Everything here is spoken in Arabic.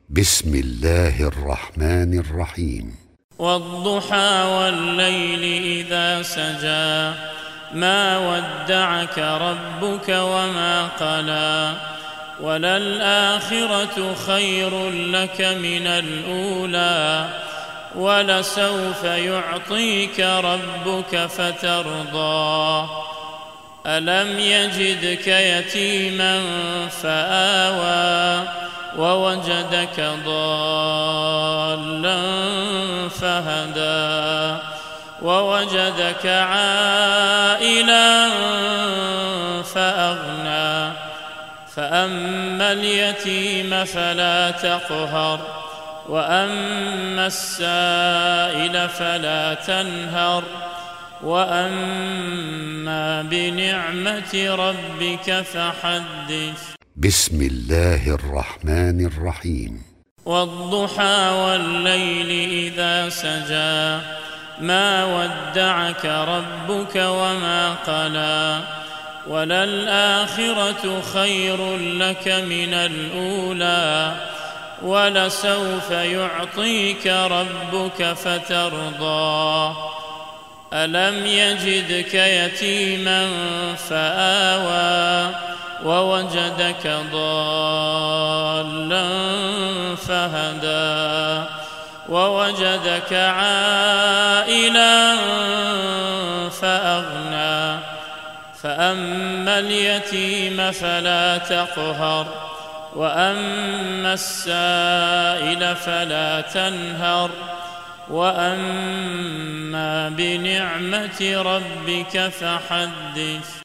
بسم الله الرحمن الرحيم. والضحى والليل إذا سجى ما ودعك ربك وما قلى وللآخرة خير لك من الأولى ولسوف يعطيك ربك فترضى ألم يجدك يتيما فآوى ووجدك ضالا فهدى ووجدك عائلا فأغنى فأما اليتيم فلا تقهر وأما السائل فلا تنهر وأما بنعمة ربك فحدث. بسم الله الرحمن الرحيم. والضحى والليل إذا سجى ما ودعك ربك وما قلى وللآخرة خير لك من الأولى ولسوف يعطيك ربك فترضى ألم يجدك يتيما فآوى ووجدك ضالا فهدى ووجدك عائلا فأغنى فأما اليتيم فلا تقهر وأما السائل فلا تنهر وأما بنعمة ربك فحدث.